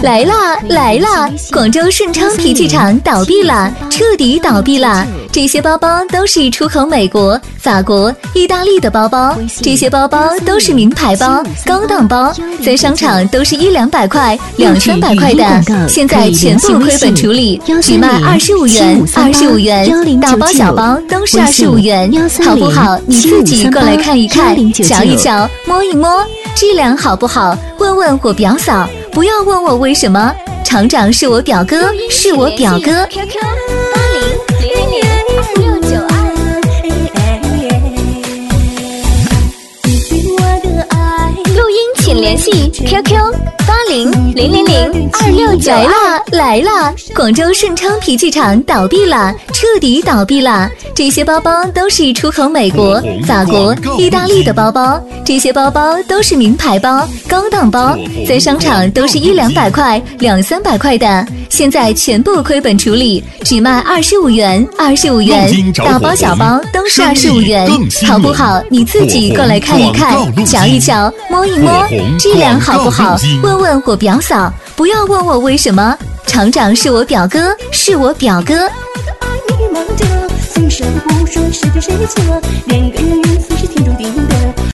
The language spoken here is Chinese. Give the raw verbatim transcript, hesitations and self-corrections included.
来啦来啦！广州顺昌皮具厂倒闭了，彻底倒闭了。这些包包都是出口美国、法国、意大利的包包，这些包包都是名牌包、高档包，在商场都是一两百块、两三百块的，现在全部亏本处理，只卖二十五元，二十五元，大包小包都是二十五元，好不好？你自己过来看一看，瞧一瞧，摸一摸，质量好不好？问问我表嫂，不要问我为什么，厂长是我表哥，是我表哥。 Q Q 八零零零零二六九二。录音请联系 Q Q 八零零零零二六九二。 来啦来啦！广州顺昌皮具厂倒闭了，彻底倒闭了。这些包包都是出口美国、法国、意大利的包包，这些包包都是名牌包、高档包，在商场都是一两百块、两三百块的，现在全部亏本处理，只卖二十五元，二十五元，大包小包都是二十五元，好不好？你自己过来看一看，瞧一瞧，摸一摸，质量好不好？问问我表嫂，不要问我为什么，厂长是我表哥，是我表哥。 随手不说谁对谁错，两个人缘算是天注定的。